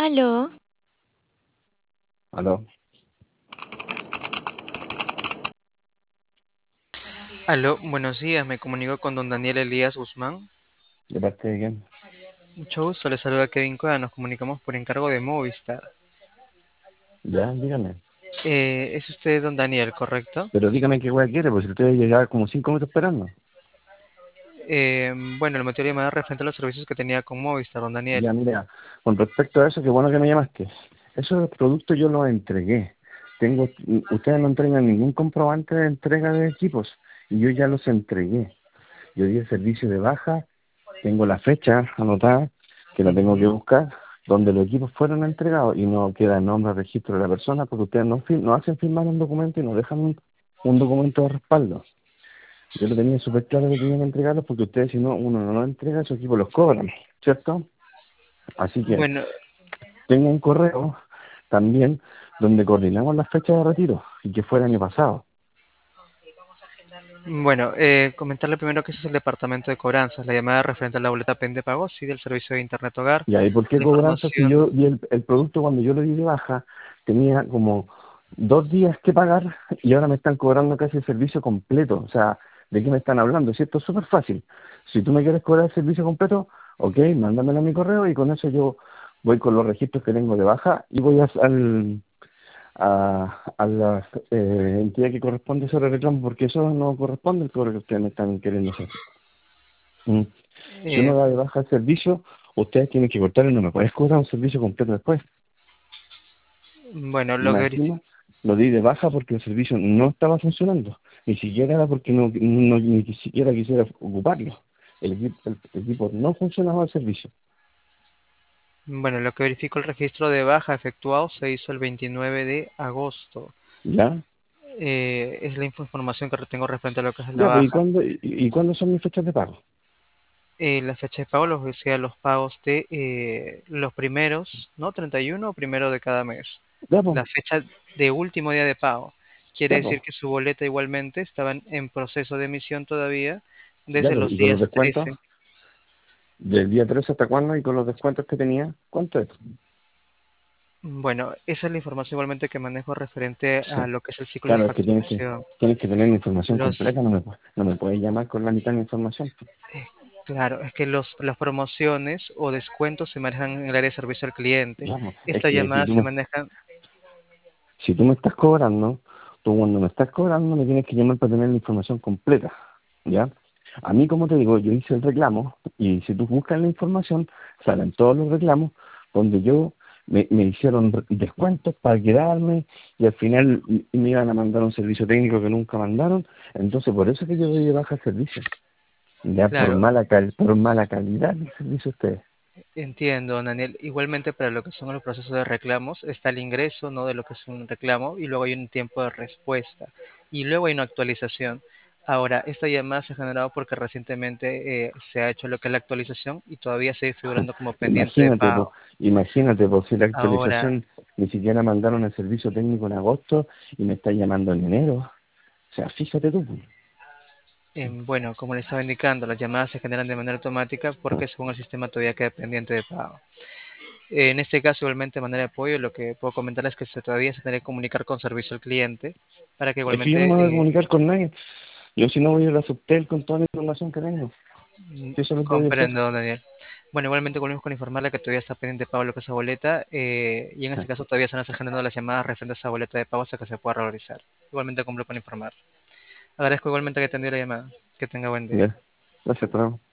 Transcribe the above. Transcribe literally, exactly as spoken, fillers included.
Aló, Aló, Aló, buenos días, me comunico con don Daniel Elías Guzmán. ¿de parte de quién? Mucho gusto, le saluda Kevin Cueva, nos comunicamos por encargo de Movistar. Ya, dígame. Eh, es usted don Daniel, ¿correcto? Pero dígame qué weá quiere, pues si usted llegaba como cinco minutos esperando. Eh, bueno, el motivo de llamada es referente a los servicios que tenía con Movistar, don Daniel. Ya, mira, con respecto a eso, qué bueno que me llamaste. Esos productos yo los entregué. Tengo, ustedes no entregan ningún comprobante de entrega de equipos y yo ya los entregué. Yo di el servicio de baja, tengo la fecha anotada, que la tengo que Ujú. buscar, donde los equipos fueron entregados y no queda el nombre, registro de la persona, porque ustedes no, fir- no hacen firmar un documento y nos dejan un, un documento de respaldo. Yo lo tenía súper claro que tenían que entregarlos porque ustedes, si no, uno no los entrega, esos equipos los cobran, ¿cierto? Así que Bueno, tengo un correo también donde coordinamos las fechas de retiro y que fue el año pasado. bueno, eh, comentarle primero que ese es el departamento de cobranzas. La llamada es referente a la boleta pendiente de pago, sí, del servicio de Internet Hogar. ¿Y ahí por qué La cobranza si información, yo di el, el producto cuando yo lo di de baja tenía como dos días que pagar y ahora me están cobrando casi el servicio completo? O sea, ¿de qué me están hablando? Si esto es súper fácil. Si tú me quieres cobrar el servicio completo, ok, mándamelo a mi correo y con eso yo voy con los registros que tengo de baja y voy a, al, a, a la eh, entidad que corresponde sobre el reclamo, porque eso no corresponde al cobro que ustedes me están queriendo hacer. Mm. Si eh, uno da de baja el servicio, ustedes tienen que cortarlo y no me puedes cobrar un servicio completo después. bueno, Y lo que más verifico. encima, lo di de baja porque el servicio no estaba funcionando. Ni siquiera era porque no, no- ni siquiera quisiera ocuparlo. El, equipo- el, el equipo no funcionaba el servicio. Bueno, lo que verifico el registro de baja efectuado se hizo el veintinueve de agosto. ¿Ya? Eh, es la información que tengo referente a lo que es la Ya, pues ¿y baja. cuándo, y, y cuándo son mis fechas de pago? Eh, la fecha de pago, los decía, los pagos de eh, los primeros, ¿no? Treinta y uno o primero de cada mes. Ya, pues, La fecha de último día de pago. Quiere ya, pues, decir que su boleta igualmente estaba en en proceso de emisión todavía ya, desde pues, los y con los días descuentos, trece. del día trece hasta cuándo y con los descuentos que tenía, ¿cuánto es? Bueno, esa es la información igualmente que manejo referente Sí. a lo que es el ciclo de Claro, es que tienes que, facturación. tienes que tener la información Los, completa, no me, pu- no me puedes llamar con la mitad de la información. eh, claro, es que los, las promociones o descuentos se manejan en el área de servicio al cliente. Digamos, es Estas que si llamadas tú se me, manejan, si tú me estás cobrando, tú cuando me estás cobrando me tienes que llamar para tener la información completa, ¿ya? A mí, como te digo, yo hice el reclamo y si tú buscas la información, salen todos los reclamos donde yo me, me hicieron re- descuentos para quedarme y al final m- me iban a mandar un servicio técnico que nunca mandaron. Entonces, por eso es que yo doy de baja el servicio, ya por claro, mala, cal- por mala calidad del servicio de ustedes. entiendo, Daniel. Igualmente para lo que son los procesos de reclamos está el ingreso, ¿no? De lo que es un reclamo y luego hay un tiempo de respuesta y luego hay una actualización. Ahora, esta llamada se ha generado porque recientemente eh, se ha hecho lo que es la actualización y todavía sigue figurando como pendiente de Imagínate, po, pago. imagínate, po, si la Ahora, actualización ni siquiera mandaron el servicio técnico en agosto y me están llamando en enero. O sea, fíjate tú, po. em, bueno, como le estaba indicando, las llamadas se generan de manera automática porque según el sistema todavía queda pendiente de pago. Eh, en este caso, igualmente, de manera de apoyo, lo que puedo comentar es que se, todavía se tiene que comunicar con servicio al cliente para que Es que yo no me voy a igualmente eh, comunicar con nadie. Yo si no voy a la Subtel con toda la información que tengo. mm, Eso es lo que voy a hacer. comprendo, Daniel. Bueno, igualmente volvemos con informarle que todavía está pendiente de pago lo que es esa boleta eh, y en Sí. este caso todavía se van a estar generando las llamadas referente a esa boleta de pago hasta que se pueda regularizar. Igualmente cumplo con informar. Agradezco igualmente que atendió la llamada. Que tenga buen día. Ya. Gracias, Trump.